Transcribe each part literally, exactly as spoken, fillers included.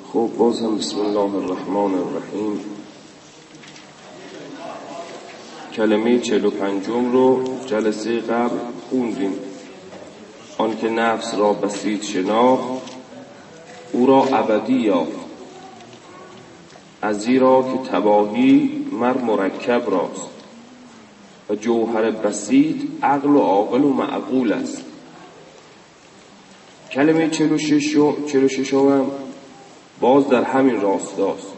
خب باز هم بسم الله الرحمن الرحیم. کلمه چهل و پنجم رو جلسه قبل خوندیم. آن که نفس را بسیط شناخت او را ابدی یافت، ازیرا که تباهی مر مرکب راست و جوهر بسیط عقل و عاقل و معقول است. کلمه چهل و شش هم باز در همین راستاست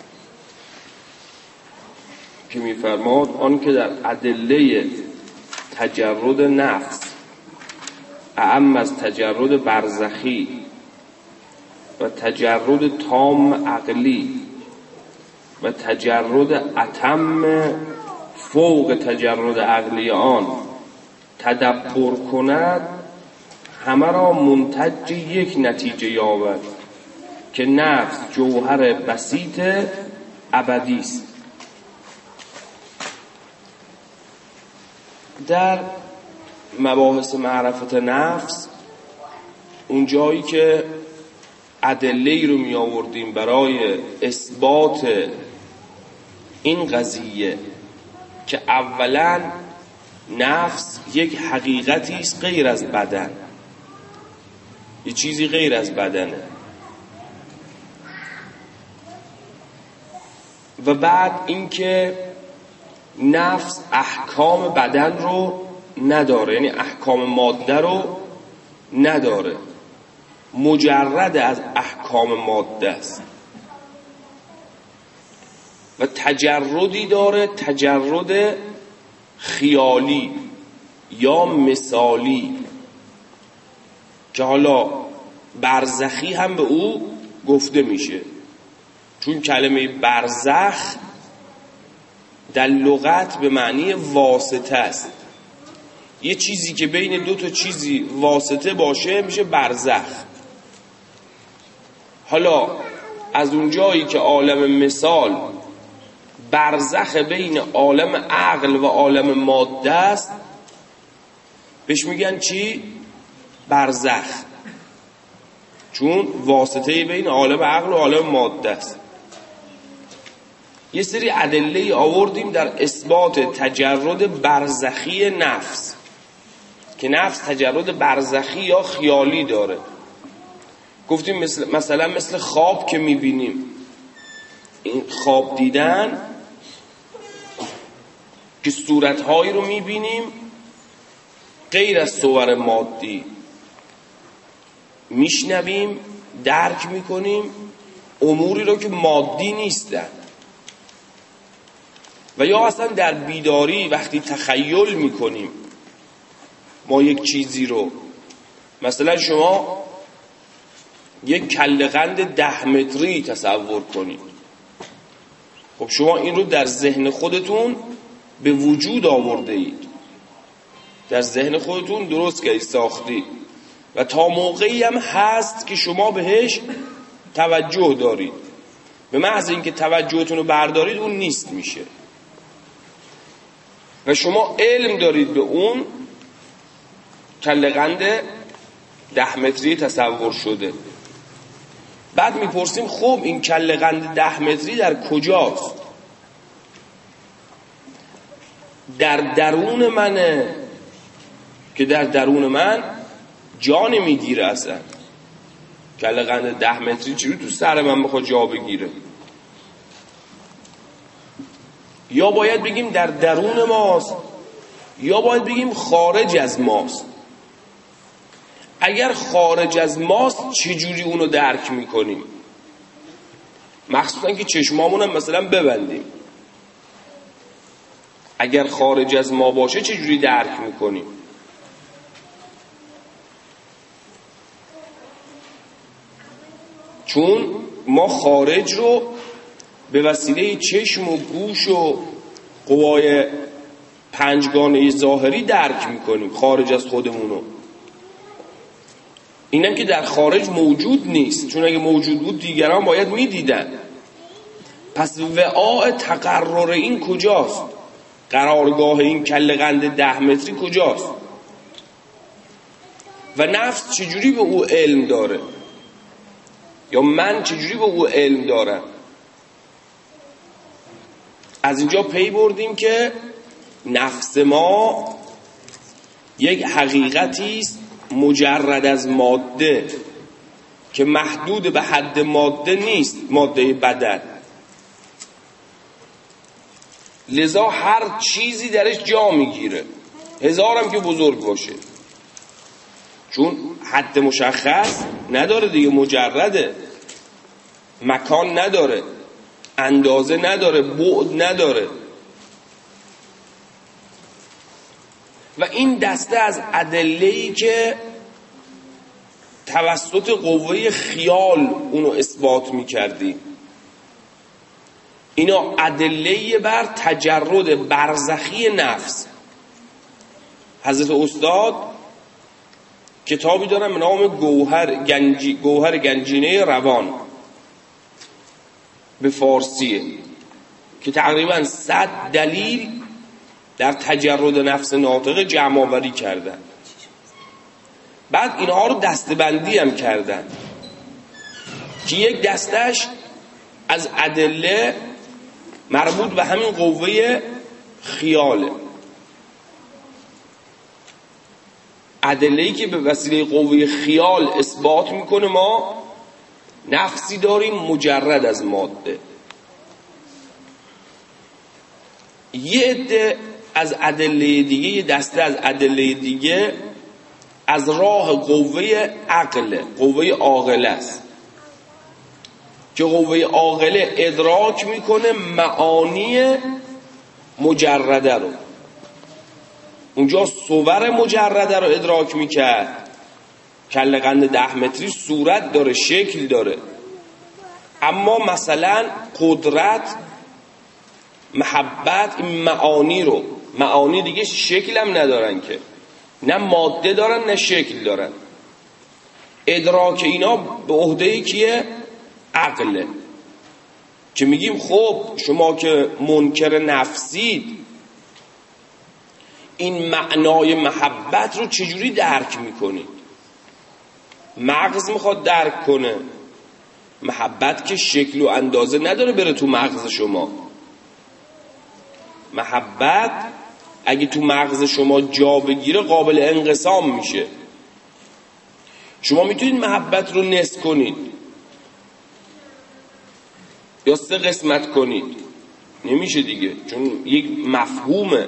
که می‌فرماد آن که در ادله تجرد نفس اعم از تجرد برزخی و تجرد تام عقلی و تجرد اتم فوق تجرد عقلی آن تدبر کند، همه را منتج یک نتیجه یابد که نفس جوهر بسیط ابدی است. در مباحث معرفت نفس اون جایی که ادله‌ای رو می آوردیم برای اثبات این قضیه که اولا نفس یک حقیقتی است غیر از بدن، یه چیزی غیر از بدنه، و بعد اینکه نفس احکام بدن رو نداره، یعنی احکام ماده رو نداره، مجرد از احکام ماده است و تجردی داره، تجرد خیالی یا مثالی که حالا برزخی هم به او گفته میشه، چون کلمه برزخ در لغت به معنی واسطه است. یه چیزی که بین دو تا چیزی واسطه باشه میشه برزخ. حالا از اون جایی که عالم مثال برزخ بین عالم عقل و عالم ماده است، بهش میگن چی؟ برزخ، چون واسطه بین عالم عقل و عالم ماده است. یه سری ادله آوردیم در اثبات تجرد برزخی نفس که نفس تجرد برزخی یا خیالی داره. گفتیم مثل مثلا مثل خواب که میبینیم، این خواب دیدن که صورتهایی رو میبینیم غیر از صور مادی، میشنویم، درک میکنیم اموری رو که مادی نیستن. و یا اصلا در بیداری وقتی تخیل میکنیم ما یک چیزی رو، مثلا شما یک کله‌قند ده متری تصور کنید، خب شما این رو در ذهن خودتون به وجود آورده اید، در ذهن خودتون درست کردید، ساختید و تا موقعی هم هست که شما بهش توجه دارید. به محض اینکه توجهتون رو بردارید اون نیست میشه و شما علم دارید به اون کله‌قند ده متری تصور شده. بعد میپرسیم خب این کله‌قند ده متری در کجاست؟ در درون منه که در درون من جان میگیره. اصلا کله‌قند ده متری چجوری تو سر من میخواد جا بگیره؟ یا باید بگیم در درون ماست یا باید بگیم خارج از ماست. اگر خارج از ماست چجوری اونو درک میکنیم؟ مخصوصا که چشمامون هم مثلا ببندیم. اگر خارج از ما باشه چجوری درک میکنیم؟ چون ما خارج رو به وسیله چشم و گوش و قوای پنجگانه ظاهری درک میکنیم، خارج از خودمونو. اینم که در خارج موجود نیست، چون اگه موجود بود دیگران باید میدیدن. پس وعاء تقرر این کجاست؟ قرارگاه این کله‌قند ده متری کجاست؟ و نفس چجوری به او علم داره؟ یا من چجوری به او علم دارم. از اینجا پی بردیم که نفس ما یک حقیقتی است مجرد از ماده که محدود به حد ماده نیست، ماده بدن. لذا هر چیزی درش جا میگیره، هزارم که بزرگ باشه، چون حد مشخص نداره دیگه، مجرده، مکان نداره، اندازه نداره، بعد نداره. و این دسته از ادله‌ای که توسط قوه خیال اونو اثبات می‌کردیم، اینا ادله‌ای بر تجرد برزخی نفس. حضرت استاد کتابی دارن به نام گوهر گنجی گوهر گنجینه روان، به فارسیه، که تقریبا صد دلیل در تجرد نفس ناطقه جمع آوری کردن. بعد اینها رو دسته‌بندی هم کردن که یک دستش از ادله مربوط به همین قوه خیاله، ادله‌ای که به وسیله قوه خیال اثبات میکنه ما نفسی داریم مجرد از ماده. یه عده از ادله دیگه، یه دسته از ادله دیگه از راه قوه عقل، قوه عاقله است که قوه عاقله ادراک میکنه معانی مجرده رو. اونجا صور مجرده رو ادراک میکرد، کله قند ده متری صورت داره، شکل داره، اما مثلا قدرت، محبت، این معانی رو، معانی دیگه شکل هم ندارن که، نه ماده دارن نه شکل دارن. ادراک اینا به عهده کیه؟ عقله. که میگیم خب شما که منکر نفسید، این معنای محبت رو چجوری درک میکنید؟ مغز میخواد درک کنه، محبت که شکل و اندازه نداره بره تو مغز شما. محبت اگه تو مغز شما جا بگیره قابل انقسام میشه. شما میتونید محبت رو نصف کنید یا سه قسمت کنید، نمیشه دیگه، چون یک مفهومه،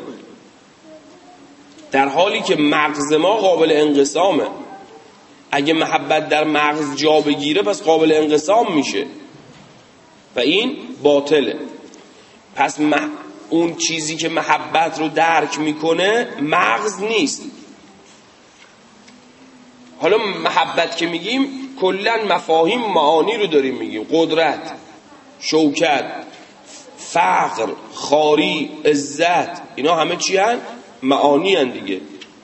در حالی که مغز ما قابل انقسامه. اگه محبت در مغز جا بگیره پس قابل انقسام میشه و این باطله. پس مح... اون چیزی که محبت رو درک میکنه مغز نیست. حالا محبت که میگیم کلن مفاهیم معانی رو داریم میگیم، قدرت، شوکت، فقر، خواری، عزت، اینا همه چی هن؟ معانی هن دیگه.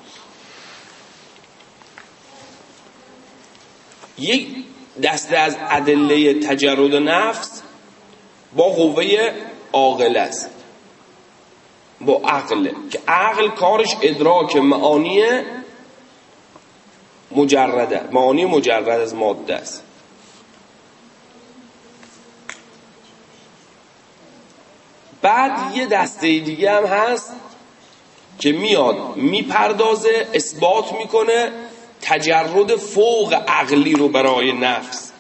یک دسته از ادله تجرد نفس با قوه عاقله است، با عقله، که عقل کارش ادراک معانی مجرده، معانی مجرد از ماده است. بعد یه دسته دیگه هم هست که میاد میپردازه، اثبات میکنه تجرد فوق عقلی رو برای نفس،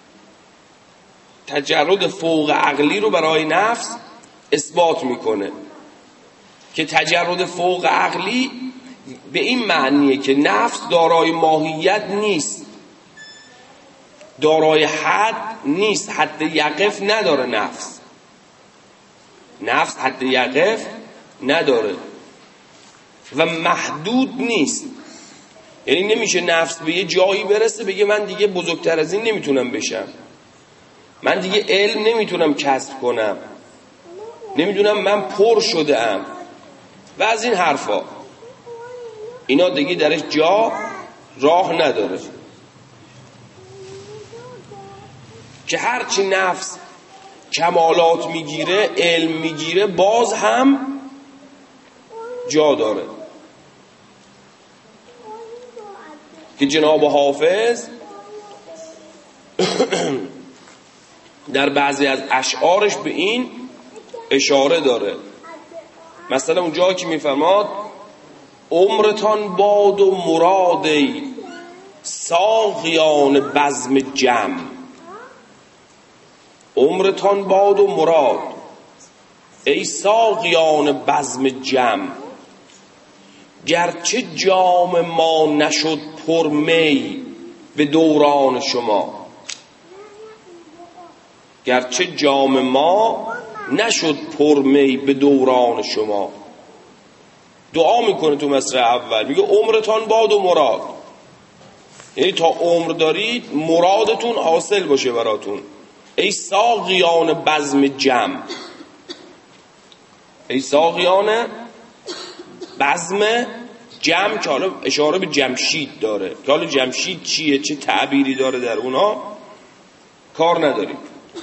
تجرد فوق عقلی رو برای نفس اثبات میکنه که تجرد فوق عقلی به این معنیه که نفس دارای ماهیت نیست، دارای حد نیست، حد یقف نداره. نفس نفس حد یقف نداره و محدود نیست. یعنی نمیشه نفس به یه جایی برسه بگه من دیگه بزرگتر از این نمیتونم بشم، من دیگه علم نمیتونم کسب کنم، نمیدونم من پر شده ام و از این حرفا. اینا دیگه درش جا راه نداره، که هرچی نفس کمالات میگیره، علم میگیره، باز هم جا داره. که جناب حافظ در بعضی از اشعارش به این اشاره داره. مثلا اون جایی که میفرماد عمرتان باد و مرادی ساقیان بزم جم، عمرتان باد و مراد ای ساقیان بزم جم، گرچه جام ما نشد پر می به دوران شما، گرچه جام ما نشد پر می به دوران شما. دعا میکنه تو مصرع اول، میگه عمرتان باد و مراد، یعنی تا عمر دارید مرادتون حاصل باشه براتون. ای ساقیان بزم جم، ای ساقیان بزم جم، که حالا اشاره به جمشید داره، که حالا جمشید چیه، چه تعبیری داره در اونا کار نداریم.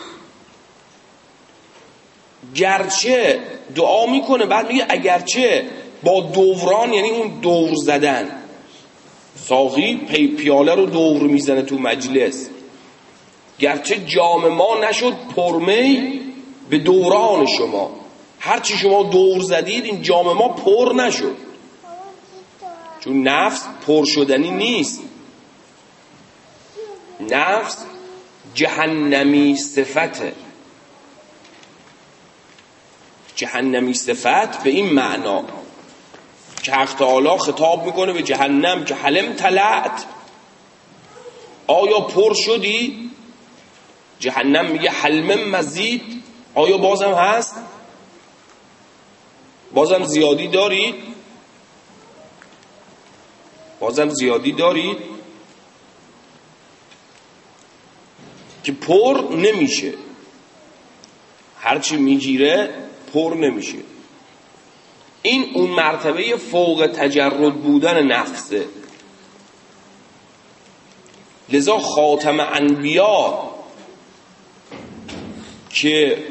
گرچه دعا میکنه، بعد میگه اگرچه با دوران، یعنی اون دور زدن، ساقی پی پیاله رو دور میزنه تو مجلس، گرچه جام ما نشد پرمی به دوران شما، هرچی شما دور زدید این جام ما پر نشد، چون نفس پر شدنی نیست. نفس جهنمی صفته، جهنمی صفت به این معنا که حق تعالی خطاب میکنه به جهنم که حلم تلعت، آیا پر شدی؟ جهنم میگه حلم مزید، آیا بازم هست؟ بازم زیادی دارید؟ بازم زیادی دارید؟ که پر نمیشه، هرچی میگیره پر نمیشه. این اون مرتبه فوق تجرد بودن نفسه. لذا خاتم انبیا که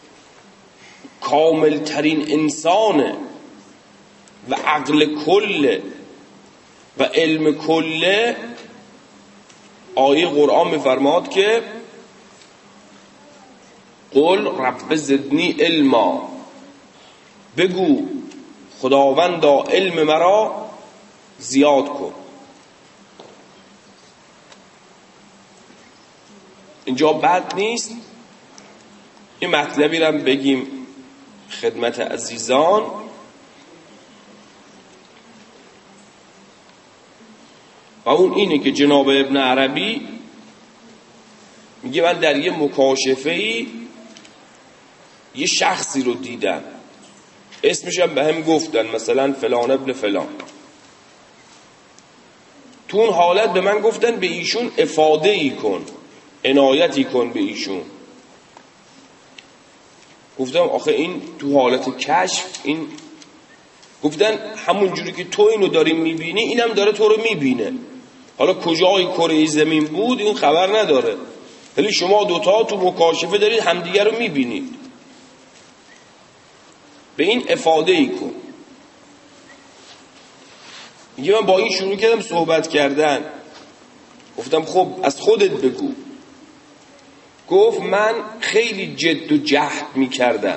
کامل ترین انسانه و عقل کله و علم کله، آیه قرآن میفرماد که قل رب زدنی علما، بگو خداوندا علم مرا زیاد کن. اینجا بد نیست این مطلبی رو بگیم خدمت عزیزان. و اون اینه که جناب ابن عربی میگه من در یه مکاشفه‌ای یه شخصی رو دیدم، اسمش هم به هم گفتن، مثلا فلان ابن فلان. تو اون حالت به من گفتن به ایشون افاده ای کن، عنایتی کن به ایشون. گفتم آخه این تو حالت کشف، این گفتن همون جوری که تو اینو داری میبینی اینم داره تو رو میبینه. حالا کجای کره زمین بود این خبر نداره، ولی شما دوتا تو مکاشفه دارید همدیگر رو میبینید، به این افاده ای کن. میگه من با این شروع کردم صحبت کردن، گفتم خب از خودت بگو. گفت من خیلی جد و جهد میکردم،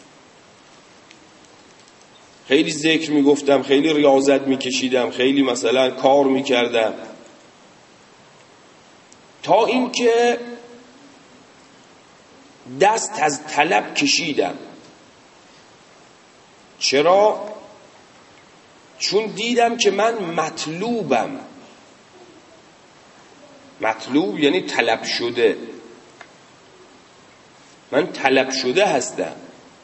خیلی ذکر میگفتم، خیلی ریاضت میکشیدم، خیلی مثلا کار میکردم، تا اینکه دست از طلب کشیدم. چرا؟ چون دیدم که من مطلوبم. مطلوب یعنی طلب شده، من طلب شده هستم.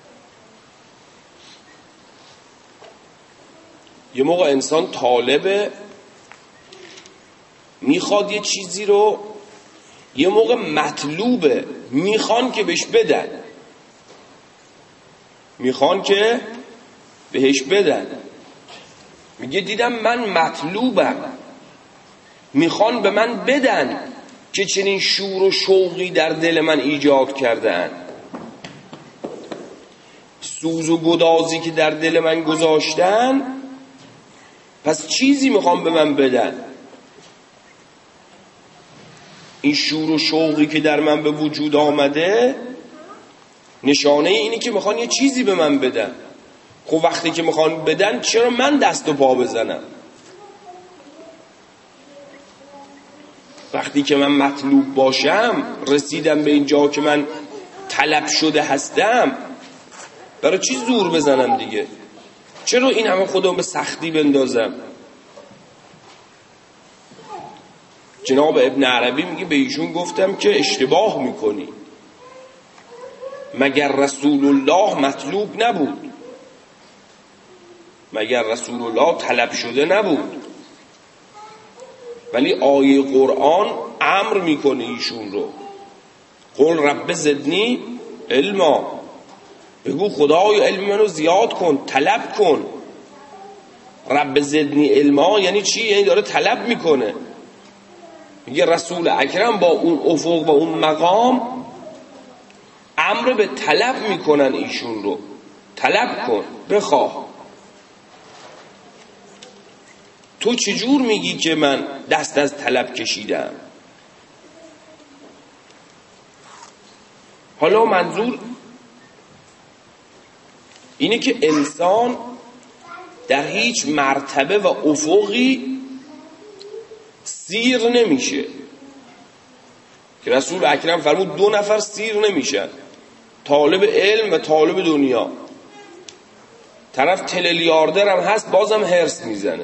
یه موقع انسان طالبه، میخواد یه چیزی رو، یه موقع مطلوبه، میخوان که بهش بدن، میخوان که بهش بدن. میگه دیدم من مطلوبم، میخوان به من بدن که چنین شور و شوقی در دل من ایجاد کردن، سوز و گدازی که در دل من گذاشتن، پس چیزی میخوان به من بدن. این شور و شوقی که در من به وجود آمده نشانه اینه که میخوان یه چیزی به من بدن. خب وقتی که میخوان بدن چرا من دست و پا بزنم؟ وقتی که من مطلوب باشم، رسیدم به اینجا که من طلب شده هستم، برای چی زور بزنم دیگه؟ چرا این همه خودم به سختی بندازم؟ جناب ابن عربی میگه به ایشون گفتم که اشتباه میکنی، مگر رسول الله مطلوب نبود؟ مگر رسول الله طلب شده نبود؟ ولی آیه قرآن امر میکنه ایشون رو، قل رب زدنی علما، بگو خدای علم منو زیاد کن، طلب کن. رب زدنی علما یعنی چی؟ یعنی داره طلب میکنه. میگه رسول اکرم با اون افق و اون مقام امر به طلب میکنن ایشون رو، طلب کن، بخواه. تو چجور میگی که من دست از طلب کشیدم؟ حالا منظور اینه که انسان در هیچ مرتبه و افقی سیر نمیشه، که رسول اکرم فرمود دو نفر سیر نمیشن، طالب علم و طالب دنیا. طرف تریلیاردر هم هست بازم هرس میزنه،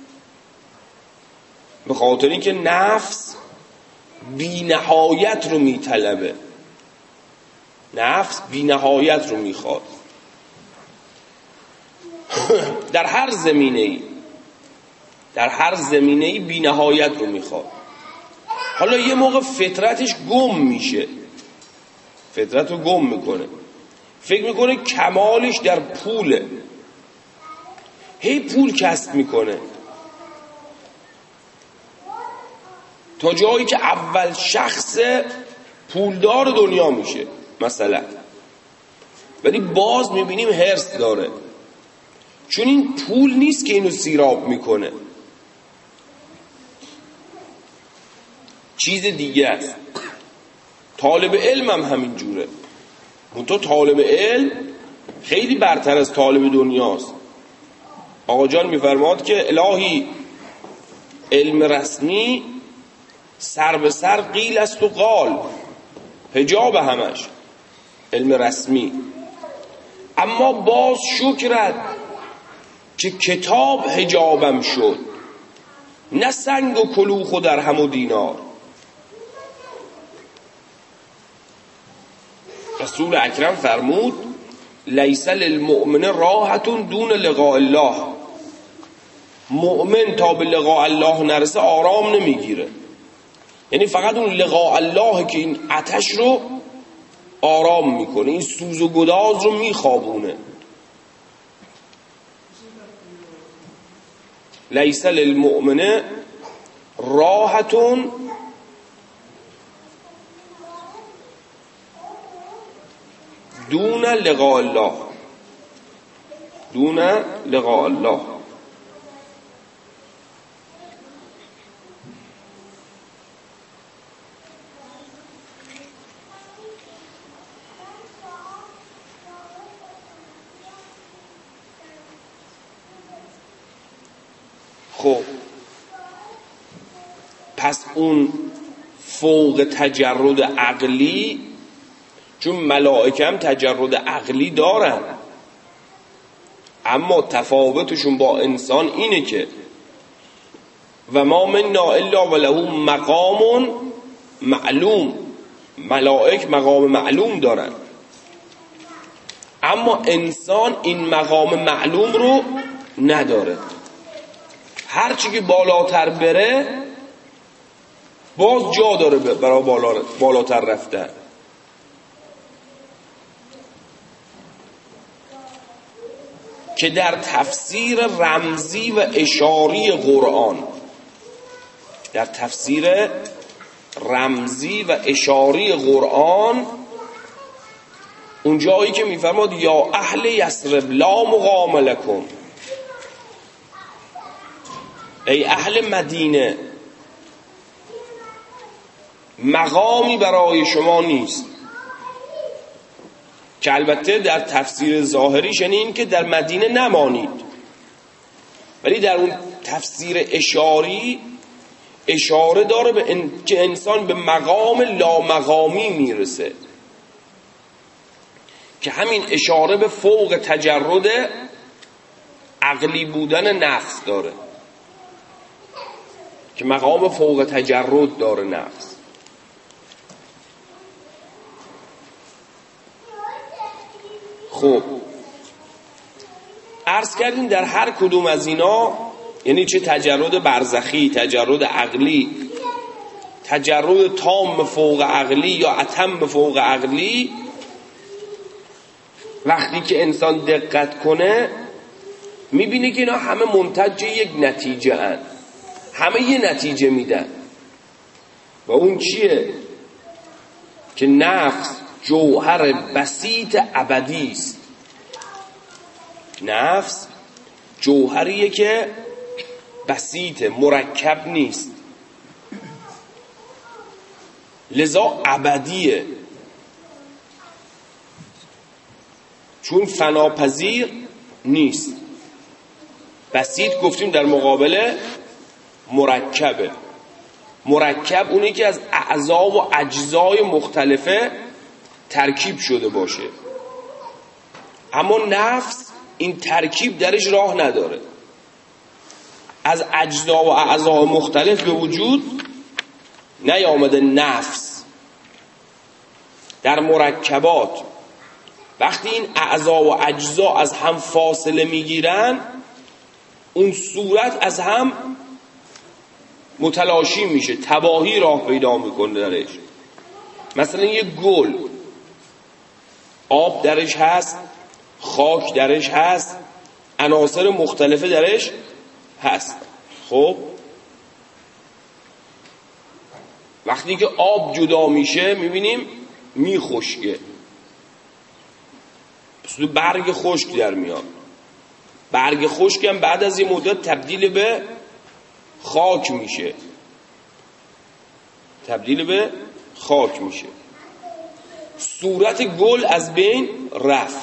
به خاطر اینکه نفس بی نهایت رو میطلبه، نفس بی نهایت رو میخواد در هر زمینه‌ای، در هر زمینه‌ای بی نهایت رو میخواد. حالا یه موقع فطرتش گم میشه، فطرت رو گم میکنه، فکر میکنه کمالش در پوله، هی پول کسب میکنه تا جایی که اول شخص پولدار دنیا میشه مثلا. ولی باز میبینیم حرص داره، چون این پول نیست که اینو سیراب میکنه، چیز دیگه است. طالب علم هم همین جوره، اون تو طالب علم خیلی برتر از طالب دنیاست. آقا جان میفرماد که الهی علم رسمی سر به سر قیل است و قال، حجاب همش علم رسمی، اما باز شکرت که کتاب حجابم شد، نه سنگ و کلوخ و درهم و دینار. رسول اکرم فرمود لیس للمؤمن راحت دون لقاء الله، مؤمن تا به لقاء الله نرسه آرام نمیگیره، یعنی فقط اون لقاء الله که این آتش رو آرام میکنه، این سوز و گداز رو میخوابونه. لیس للمؤمن راحت دون لقاء الله، دون لقاء الله. خب پس اون فوق تجرد عقلی، چون ملائکه هم تجرد عقلی دارن، اما تفاوتشون با انسان اینه که و ما منا الا وله مقام معلوم، ملائک مقام معلوم دارن، اما انسان این مقام معلوم رو نداره. هرچی که بالاتر بره باز جا داره برای بالاتر رفتن. که در تفسیر رمزی و اشاری قرآن، در تفسیر رمزی و اشاری قرآن، اون جایی که میفرماد یا اهل یثرب لا مقام لکم، ای اهل مدینه مقامی برای شما نیست، که البته در تفسیر ظاهریش یعنی این که در مدینه نمانید، ولی در اون تفسیر اشاری اشاره داره به ان... که انسان به مقام لامقامی میرسه، که همین اشاره به فوق تجرد عقلی بودن نفس داره، که مقام فوق تجرد داره نفس. خب عرض کردیم در هر کدوم از اینا، یعنی چه تجرد برزخی، تجرد عقلی، تجرد تام فوق عقلی یا اتم فوق عقلی، وقتی که انسان دقت کنه میبینه که اینا همه منتج یک نتیجه هن. همه یه نتیجه میدن، و اون چیه؟ که نفس جوهر بسیط ابدی است. نفس جوهریه که بسیط، مرکب نیست، لذا ابدیه، چون فناپذیر نیست. بسیط گفتیم در مقابل مرکبه. مرکب اونی که از اعضا و اجزای مختلفه ترکیب شده باشه، اما نفس این ترکیب درش راه نداره، از اجزا و اعضا مختلف به وجود نیامده. نفس در مرکبات وقتی این اعضا و اجزا از هم فاصله میگیرن، اون صورت از هم متلاشی میشه، تباهی راه پیدا میکنه درش. مثلا یه گل، آب درش هست، خاک درش هست، عناصر مختلفه درش هست. خب وقتی که آب جدا میشه میبینیم میخشکه، برگ خشک در میاد. برگ خشک هم بعد از این مدت تبدیل به خاک میشه، تبدیل به خاک میشه. صورت گل از بین رفت،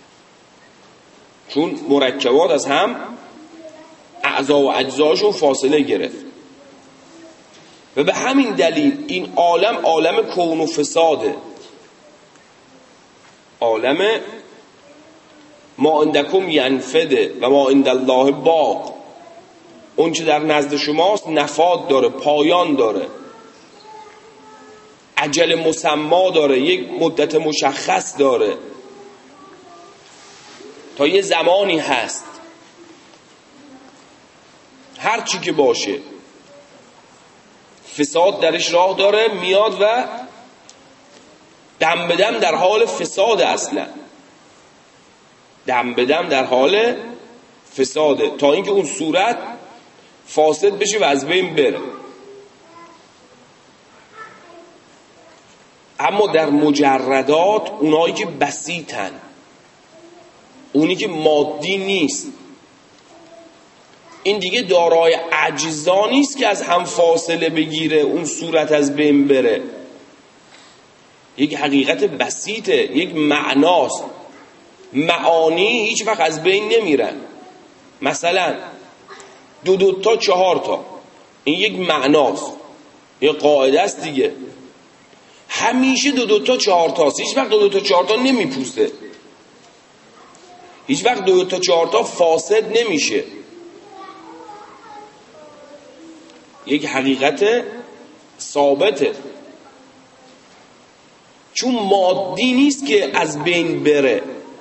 چون مرکبات از هم اعضا و اجزاشون فاصله گرفت. و به همین دلیل این عالم عالم کون و فساده، عالم ما عندکم ینفده و ما عند الله باق. اون چه در نزد شماست نفاد داره، پایان داره، اجل مسما داره، یک مدت مشخص داره، تا یه زمانی هست. هر چی که باشه فساد درش راه داره، میاد و دم به دم در حال فساد، اصلا دم به دم در حال فساده، تا اینکه اون صورت فاسد بشه و از بین بره. اما در مجردات، اونایی که بسیطن، اونی که مادی نیست، این دیگه دارای اجزا نیست که از هم فاصله بگیره اون صورت از بین بره. یک حقیقت بسیطه، یک معناست. معانی هیچ وقت از بین نمیرن. مثلا دو دو تا چهار تا، این یک معناست، یک قاعده است دیگه. همیشه دو دو تا چهار تاست، هیچ وقت دو دو تا چهار تا نمیپوسته، هیچ وقت دو دو تا چهار تا فاسد نمیشه. یک حقیقت ثابته، چون مادی نیست که از بین بره،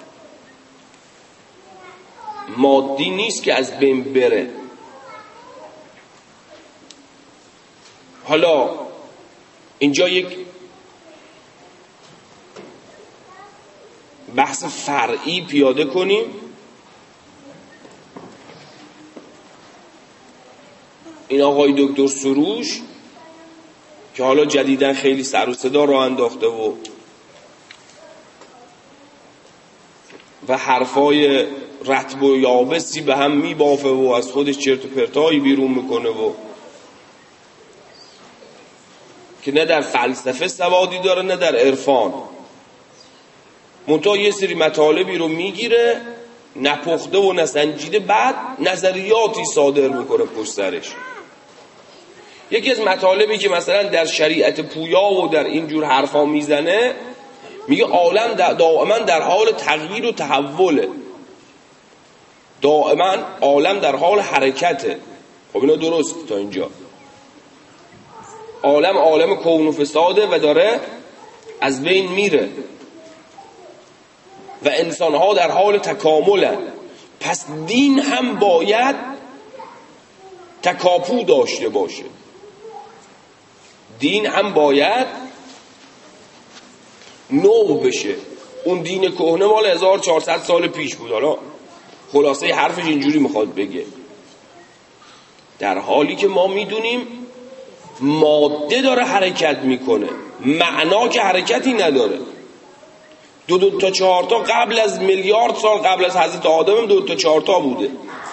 مادی نیست که از بین بره. حالا اینجا یک بحث فرعی پیاده کنیم. این آقای دکتر سروش که حالا جدیدن خیلی سر و صدا راه انداخته و و حرفای رطب و یابسی به هم میبافه و از خودش چرت و پرتایی بیرون میکنه و که نه در فلسفه سوادی داره نه در عرفان، منتها یه سری مطالبی رو میگیره نپخته و نسنجیده، بعد نظریاتی صادر میکنه پشت سرش. یکی از مطالبی که مثلا در شریعت پویا و در اینجور حرفا میزنه، میگه عالم دائما در حال تغییر و تحوله، دائما عالم در حال حرکته. خب اینا درست تا اینجا، عالم عالم کون و فساده و داره از بین میره و انسانها در حال تکاملن. پس دین هم باید تکاپو داشته باشه، دین هم باید نو بشه. اون دین کهنه مال هزار و چهارصد سال پیش بود، حالا خلاصه حرفش اینجوری میخواد بگه، در حالی که ما میدونیم ماده داره حرکت میکنه، معنا که حرکتی نداره. دو دو تا چهار تا قبل از میلیارد سال قبل از حضرت آدم دو تا چهار تا بوده،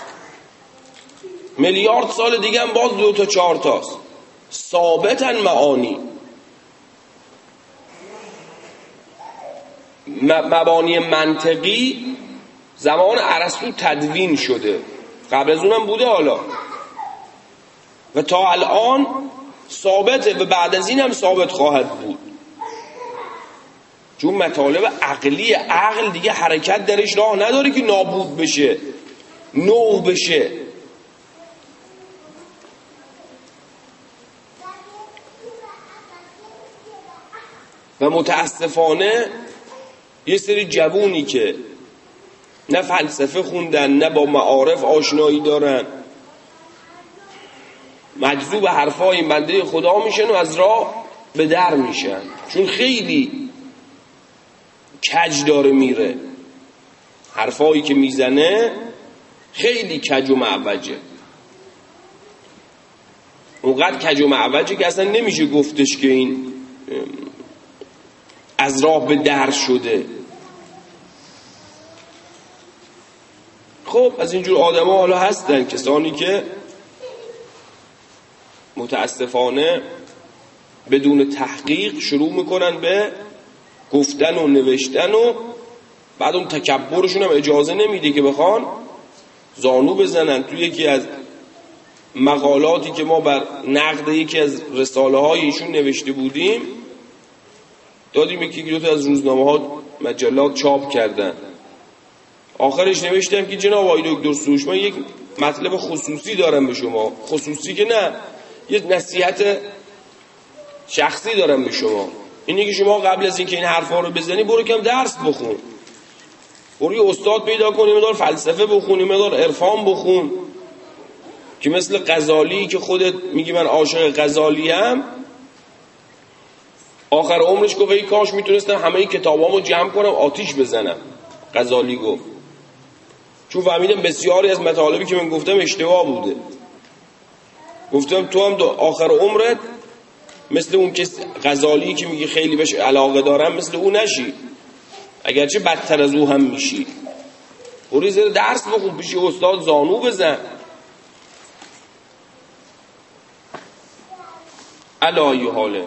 میلیارد سال دیگه هم باز دو تا چهار تاست. ثابتن معانی، مبانی منطقی زمان ارسطو تدوین شده، قبل از اونم بوده حالا و تا الان ثابته و بعد از این هم ثابت خواهد بود، چون مطالب عقلی، عقل دیگه حرکت درش راه نداره که نابود بشه، نو بشه. و متاسفانه یه سری جوونی که نه فلسفه خوندن نه با معارف آشنایی دارن، مجذوب حرفای بنده خدا میشن و از راه به در میشن، چون خیلی کج داره میره، حرفایی که میزنه خیلی کج و معوجه، اونقدر کج و معوجه که اصلا نمیشه گفتش که این از راه به در شده. خب از اینجور آدم ها حالا هستن کسانی که متاسفانه بدون تحقیق شروع میکنن به گفتن و نوشتن و بعد اون تکبرشون هم اجازه نمیده که بخوان زانو بزنن. توی یکی از مقالاتی که ما بر نقد یکی از رساله های ایشون نوشته بودیم، دادیم یکی دو تا از روزنامه ها مجلات چاپ کردن، آخرش نوشتم که جناب آقای دکتر سروش، من یک مطلب خصوصی دارم به شما، خصوصی که نه، یک نصیحت شخصی دارم به شما، اینه که شما قبل از اینکه این حرفا رو بزنی برو کم درس بخون، برو یه استاد پیدا کن، یه مقدار فلسفه بخون، یه مقدار عرفان بخون، که مثل غزالی که خودت میگی من عاشق غزالی ام، آخر عمرش گفت ای کاش میتونستم همه کتابامو جمع کنم آتیش بزنم. غزالی گفت، چون فهمیدم بسیاری از مطالبی که من گفتم اشتباه بوده. گفتم تو هم آخر عمرت مثل اون که غزالی که میگی خیلی بهش علاقه دارم مثل اون نشی، اگرچه بدتر از او هم میشی. برو زیر درس بخون، پیش استاد زانو بزن. علایه حاله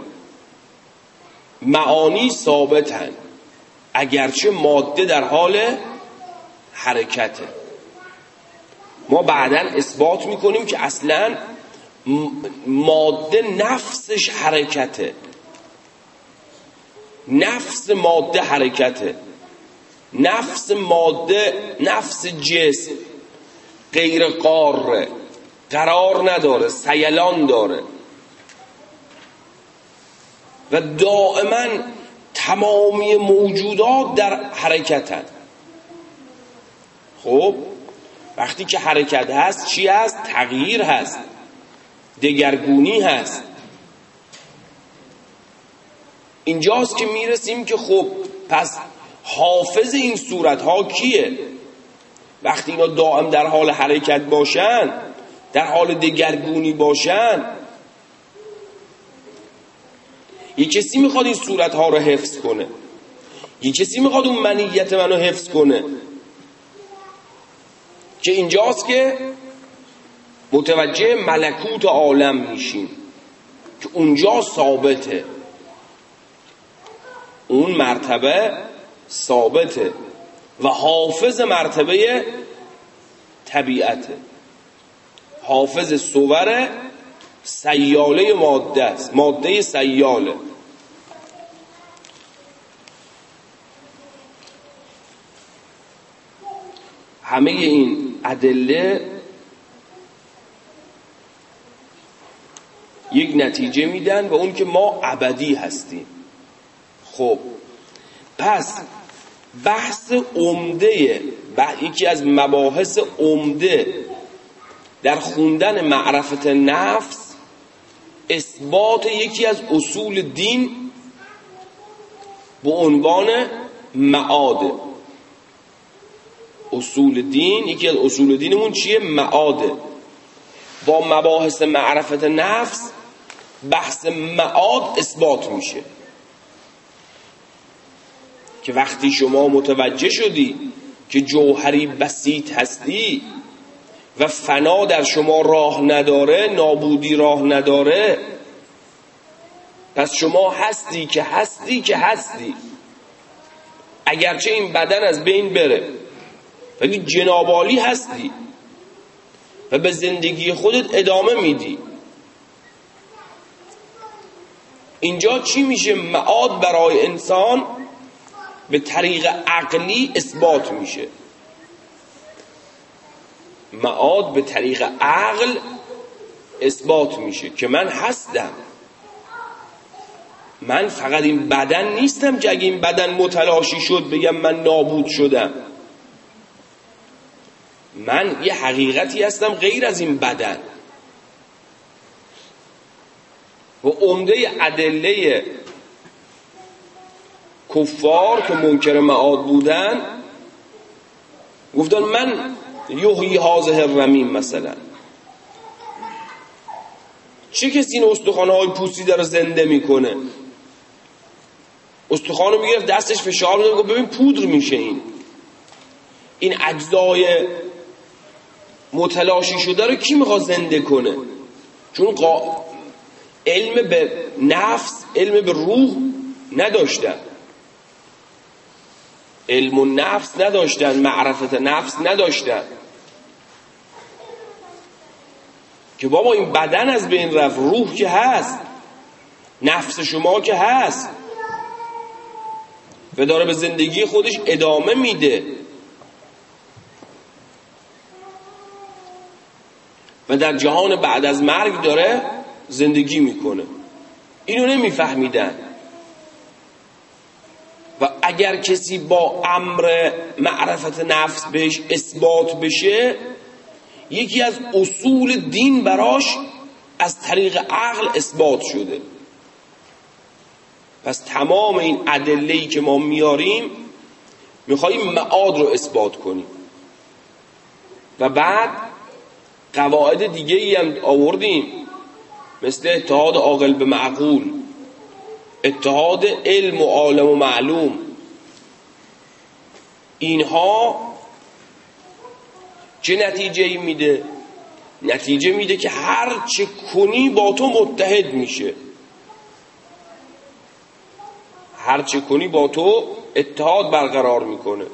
معانی ثابتن، اگرچه ماده در حال حرکته. ما بعداً اثبات میکنیم که اصلاً ماده نفسش حرکته، نفس ماده حرکته، نفس ماده نفس جسم غیر قاره، قرار نداره، سیلان داره و دائما تمامی موجودات در حرکتن. خب وقتی که حرکت هست چی هست؟ تغییر هست، دگرگونی هست. اینجاست که میرسیم که خب پس حافظ این صورتها کیه؟ وقتی اینا دائم در حال حرکت باشن، در حال دگرگونی باشن، یک کسی میخواد این صورتها رو حفظ کنه، یک کسی میخواد اون منیت منو حفظ کنه، که اینجاست که متوجه ملکوت عالم میشیم. که اونجا ثابته، اون مرتبه ثابته و حافظ مرتبه طبیعته، حافظ صور سیاله ماده است، ماده سیاله. همه این ادله یک نتیجه میدن و اون که ما ابدی هستیم. خب پس بحث عمده، یکی از مباحث عمده در خوندن معرفت نفس اثبات یکی از اصول دین به عنوان معاده. اصول دین، یکی از اصول دینمون چیه؟ معاده. با مباحث معرفت نفس بحث معاد اثبات میشه که وقتی شما متوجه شدی که جوهری بسیط هستی و فنا در شما راه نداره، نابودی راه نداره، پس شما هستی که هستی که هستی، اگرچه این بدن از بین بره ولی جنابالی هستی و به زندگی خودت ادامه میدی. اینجا چی میشه؟ معاد برای انسان به طریق عقلی اثبات میشه. معاد به طریق عقل اثبات میشه که من هستم، من فقط این بدن نیستم که اگه این بدن متلاشی شد بگم من نابود شدم. من یه حقیقتی هستم غیر از این بدن. و عمده ادله کفار که منکر معاد بودن گفتن من یحیی هذه الرمیم، مثلا چه کسی این استخوان‌های پوسیده رو زنده میکنه؟ استخوانو میگرفت دستش فشار میداد، گفت ببین پودر میشه، این این اجزای متلاشی شده رو کی میخواد زنده کنه؟ چون قا... علم به نفس، علم به روح نداشتن، علم و نفس نداشتن، معرفت نفس نداشتن که بابا این بدن از بین رفت، روح که هست، نفس شما که هست و داره به زندگی خودش ادامه میده و در جهان بعد از مرگ داره زندگی میکنه. اینو نمیفهمیدن. و اگر کسی با امر معرفت نفس بهش اثبات بشه، یکی از اصول دین براش از طریق عقل اثبات شده. پس تمام این ادله‌ای که ما میاریم میخواییم معاد رو اثبات کنیم و بعد قواعد دیگه ای هم آوردیم، مثل اتحاد عاقل به معقول، اتحاد علم و عالم و معلوم. اینها چه نتیجه ای میده؟ نتیجه میده که هر چه کنی با تو متحد میشه، هر چه کنی با تو اتحاد برقرار میکنه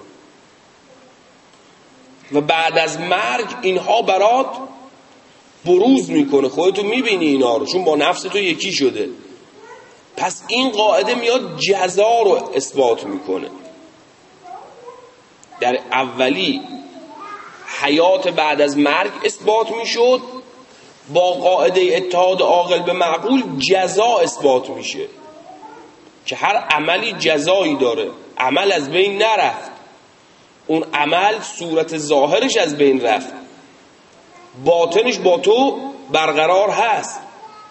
و بعد از مرگ اینها برات بروز میکنه، خودتو میبینی اینا رو، چون با نفس تو یکی شده. پس این قاعده میاد جزا رو اثبات میکنه. در اولی حیات بعد از مرگ اثبات میشد، با قاعده اتحاد عاقل به معقول جزا اثبات میشه که هر عملی جزایی داره. عمل از بین نرفت، اون عمل صورت ظاهرش از بین رفت، باطنش با تو برقرار هست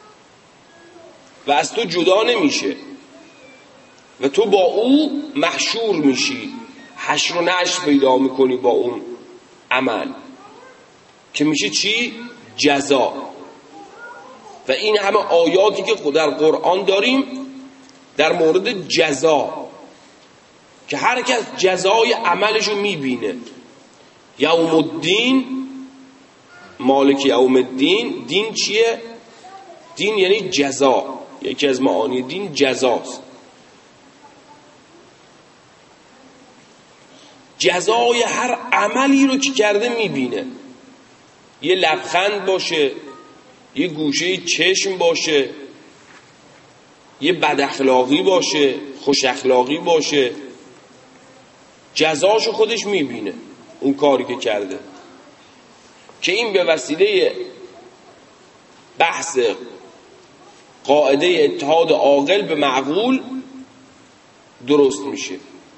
و از تو جدا نمیشه و تو با او محشور میشی، حشر و نشر پیدا میکنی با اون عمل که میشه چی؟ جزا. و این همه آیاتی که خود در قرآن داریم در مورد جزا که هر کس جزای عملشو میبینه. یوم الدین، مالک یوم الدین، دین چیه؟ دین یعنی جزا، یکی از معانی دین جزاست. جزای هر عملی رو که کرده میبینه. یه لبخند باشه، یه گوشه چشم باشه، یه بد اخلاقی باشه، خوش اخلاقی باشه، جزاشو خودش میبینه اون کاری که کرده. که این به وسیله بحث قاعده اتحاد عاقل به معقول درست میشه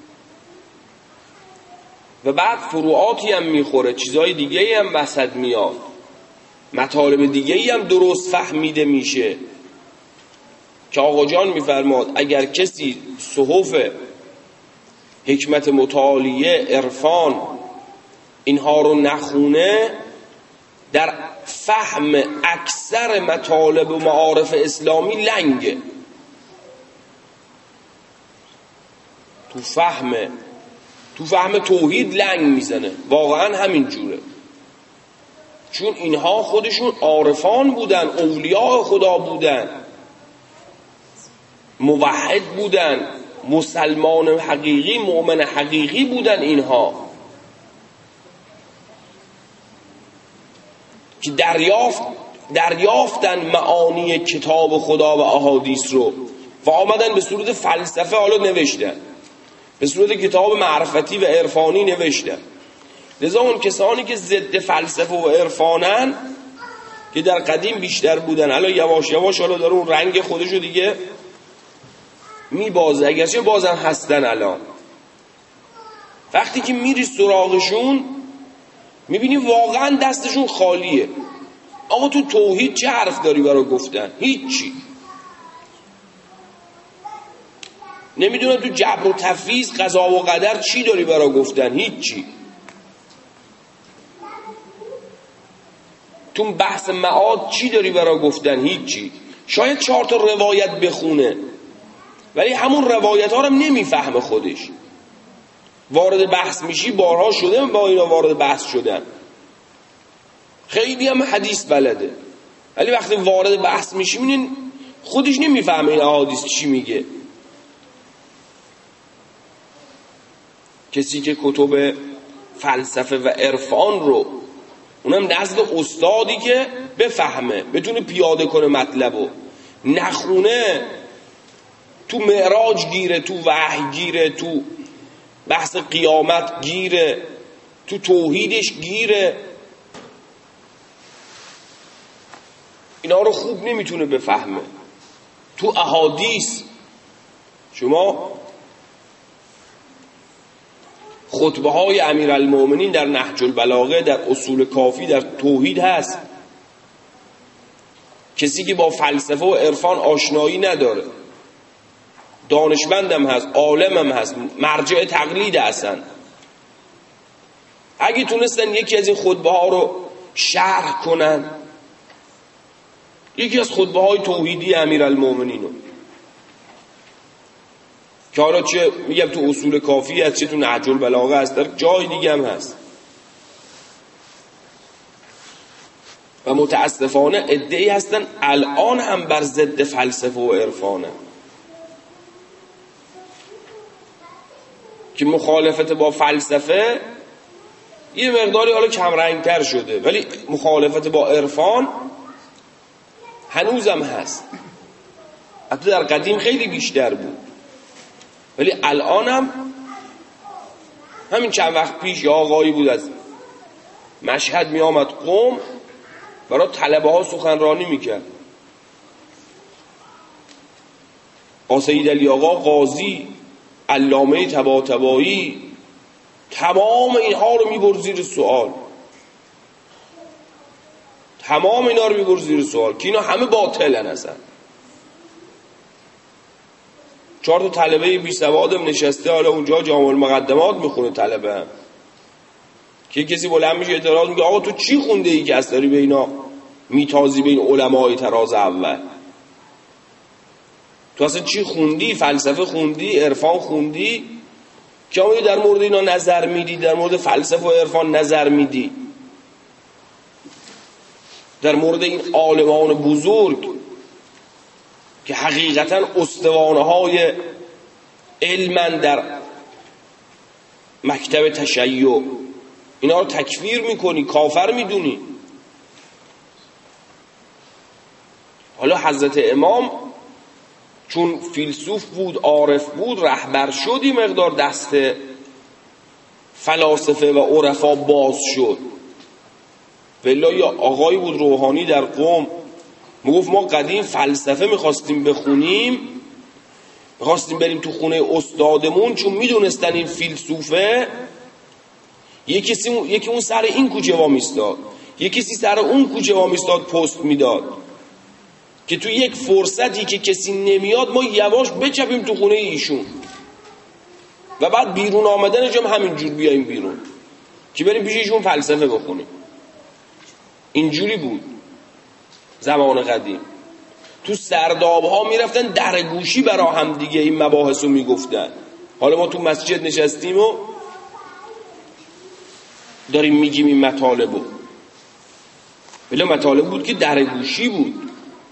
و بعد فروعاتی هم میخوره، چیزای دیگه هم وسط میاد، مطالب دیگه هم درست فهمیده میشه. که آقا جان میفرماد اگر کسی صحف حکمت مطالعه عرفان اینها رو نخونه، در فهم اکثر مطالب و معارف اسلامی لنگه. تو فهم تو فهم توحید لنگ میزنه. واقعا همین جوره، چون اینها خودشون عارفان بودن، اولیاء خدا بودن، موحد بودن، مسلمان حقیقی، مؤمن حقیقی بودن. اینها که دریافت دریافتن معانی کتاب خدا و احادیث رو و آمدن به صورت فلسفه حالا نوشتن، به صورت کتاب معرفتی و عرفانی نوشتن. لذا اون کسانی که ضد فلسفه و عرفانن که در قدیم بیشتر بودن، الان یواش یواش حالا داره اون رنگ خودشو دیگه میبازه، اگرچه بازن هستن. الان وقتی که میری سراغشون میبینی واقعا دستشون خالیه. آقا تو توحید چه حرف داری برای گفتن؟ هیچی. نمیدونم تو جبر و تفویض قضا و قدر چی داری برای گفتن؟ هیچی. تو بحث معاد چی داری برای گفتن؟ هیچی. شاید چهار تا روایت بخونه ولی همون روایت ها رو نمیفهمه خودش. وارد بحث میشی، بارها شده با اینا وارد بحث شدن، خیلی هم حدیث بلده، ولی وقتی وارد بحث میشی میبینین خودش نمیفهمه این احادیث چی میگه. کسی که کتب فلسفه و عرفان رو، اونم نزد استادی که بفهمه، بتونه پیاده کنه مطلبو، نخونه، تو معراج گیره، تو وحی گیره، تو بحث قیامت گیره، تو توحیدش گیره، اینا رو خوب نمیتونه بفهمه. تو احادیث شما خطبه های امیرالمومنین در نهج البلاغه، در اصول کافی، در توحید هست. کسی که با فلسفه و عرفان آشنایی نداره، دانشمندم هست، عالمم هست، مرجع تقلید هستن، اگه تونستن یکی از این خطبه ها رو شرح کنن، یکی از خطبه های توحیدی امیرالمومنین رو، که حالا چه میگم تو اصول کافی هست، چه تو نهج البلاغه هست، در جای دیگه هم هست. و متاسفانه عده‌ای هستن الان هم بر ضد فلسفه و عرفانه، که مخالفت با فلسفه یه مقداری حالا کم رنگتر شده، ولی مخالفت با عرفان هنوزم هست. حتی در قدیم خیلی بیشتر بود، ولی الانم همین چند وقت پیش یه آقایی بود از مشهد می آمد قم، برای طلبه ها سخنرانی میکرد. سید علی آقا قاضی، علامه طباطبایی، تمام اینها رو میبرد زیر سوال، تمام اینا رو میبرد زیر سوال که اینا همه باطلن. اصلا چهار تا طلبه بی سوادم نشسته، حالا اونجا جامع المقدمات میخونه طلبه هم، که کسی بلند میشه اعتراض میگه آقا تو چی خونده ای که اصلا به اینا میتازی، به این علمای تراز اول؟ تو اصلا چی خوندی؟ فلسفه خوندی؟ عرفان خوندی؟ که آمدی در مورد اینا نظر میدی، در مورد فلسفه و عرفان نظر میدی، در مورد این عالمان بزرگ که حقیقتا استوانه های علمن در مکتب تشیع، اینا رو تکفیر میکنی، کافر میدونی. حالا حضرت امام چون فیلسوف بود، عارف بود، رهبر شد، این مقدار دست فلاسفه و عرفا باز شد. والله یا آقایی بود روحانی در قم، میگفت ما قدیم فلسفه میخواستیم بخونیم، میخواستیم بریم تو خونه استادمون، چون میدونستن این فیلسوفه، یکی کسی یکی اون سر این کوچه وا میستاد، یکی کسی سر اون کوچه وا میستاد پست میداد، که تو یک فرصتی که کسی نمیاد ما یواش بچپیم تو خونه ایشون و بعد بیرون آمدنش هم همینجور بیایم بیرون که بریم پیش ایشون فلسفه بخونیم. اینجوری بود زمان قدیم. تو سرداب ها میرفتن در گوشی برا هم دیگه این مباحث رو میگفتن. حالا ما تو مسجد نشستیم و داریم میگیم این مطالبو، ولی مطالب بود که در گوشی بود.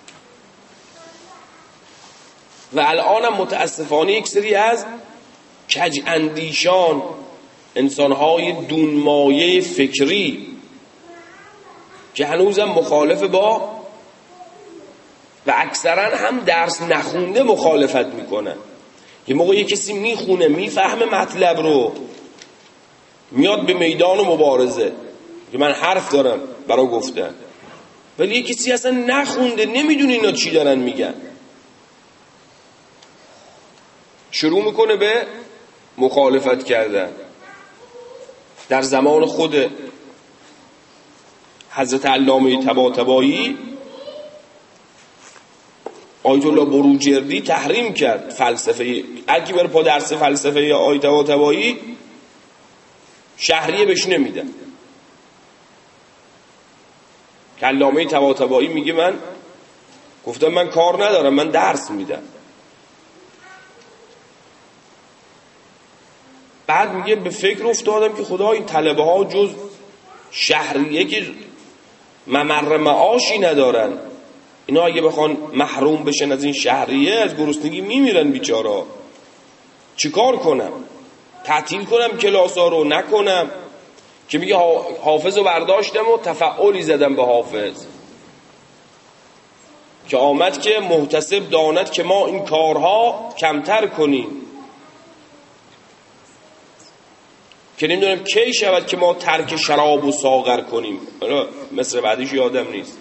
و الان هم متاسفانه یک سری از کج اندیشان، انسانهای دونمایه فکری که هنوزم مخالف با و اکثرا هم درس نخونده مخالفت میکنن. یه موقع یه کسی میخونه میفهمه مطلب رو، میاد به میدان مبارزه که من حرف دارم برای گفتن، ولی یه کسی اصلا نخونده نمیدونه اینا چی دارن میگن، شروع میکنه به مخالفت کردن. در زمان خود حضرت علامه طباطبایی آیت الله بروجردی تحریم کرد فلسفه، هر کی بره پا درس فلسفه یا آیت طباطبایی شهریه بهش نمیدن. علامه طباطبایی میگه من گفتم من کار ندارم، من درس میدم. بعد میگه به فکر افتادم که خدا این طلبه ها جز شهریه که ممر معاشی ندارن، اینا اگه بخوان محروم بشن از این شهریه از گرسنگی میمیرن بیچارا. چیکار کنم؟ تعطیل کنم کلاسا رو نکنم؟ که میگه حافظ رو برداشتم و تفعولی زدم به حافظ که آمد که محتسب داند که ما این کارها کمتر کنیم، که نمیدونم کی شود که ما ترک شراب و ساغر کنیم. مصر بعدیش یادم نیست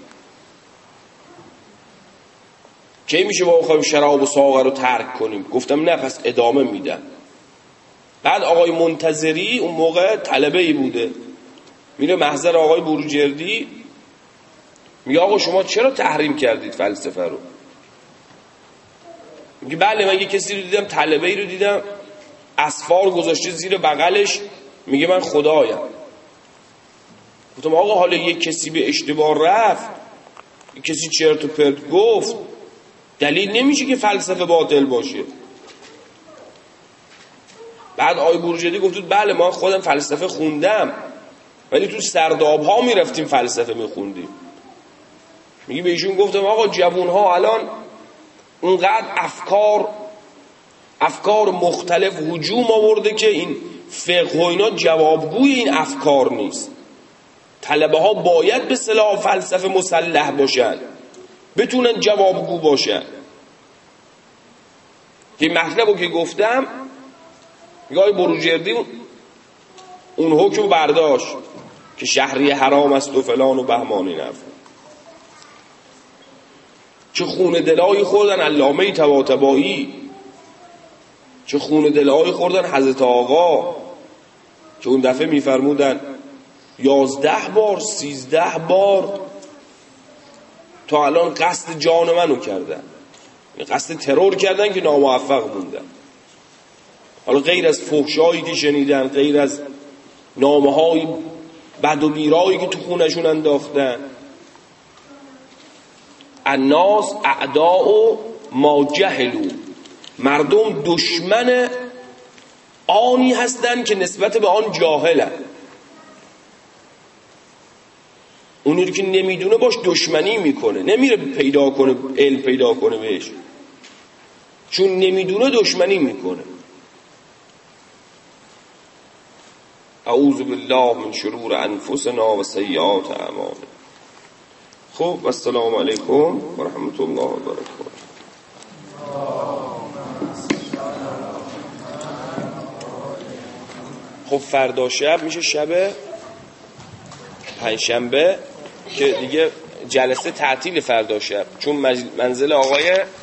کی میشه با بخوایم شراب و ساغر رو ترک کنیم. گفتم نه پس ادامه میدم. بعد آقای منتظری اون موقع طلبه ای بوده، میره محضر آقای بروجردی میگه آقا شما چرا تحریم کردید فلسفه رو؟ میگه بله من یه کسی رو دیدم، طلبه ای رو دیدم اسفار گذاشته زیر بغلش، میگه من خدایم. گفتم آقا حالا یه کسی به اشتباه رفت، یه کسی چرت و پرت گفت، دلیل نمیشه که فلسفه باطل باشه. بعد آقای بروجردی گفت بله ما خودم فلسفه خوندم، ولی تو سرداب ها میرفتیم فلسفه میخوندیم. میگه به ایشون گفتم آقا جوون ها الان اونقدر افکار افکار مختلف هجوم آورده که این فقه و اینا جوابگوی این افکار نیست. طلبه ها باید به اصطلاح فلسفه مسلح باشن، بتونن جوابگو باشن. که مطلبو که گفتم میگه بروجردی اون حکم برداشت که شهری حرام است و فلان و بهمانی نفت. چه خون دلایی خوردن علامه طباطبایی، چه خون دلایی خوردن حضرت آقا که اون دفعه میفرمودن یازده بار سیزده بار تا الان قصد جان منو کردن، قصد ترور کردن که ناموفق موندن. حالا غیر از فحشایی که شنیدن، غیر از نامه‌های بد و بیرایی که تو خونشون انداختن، الناس اعداء ما جهلوا، مردم دشمن آنی هستن که نسبت به آن جاهلن. اونی که نمیدونه باش دشمنی میکنه، نمیره پیدا کنه علم پیدا کنه بهش. چون نمیدونه دشمنی میکنه. اعوذ بالله من شرور انفسنا و سیئات اعمالنا. خب السلام علیکم و رحمت الله و برکاته. خب فردا شب میشه شب پنجشنبه که دیگه جلسه تعطیل فردا شب، چون منزل آقای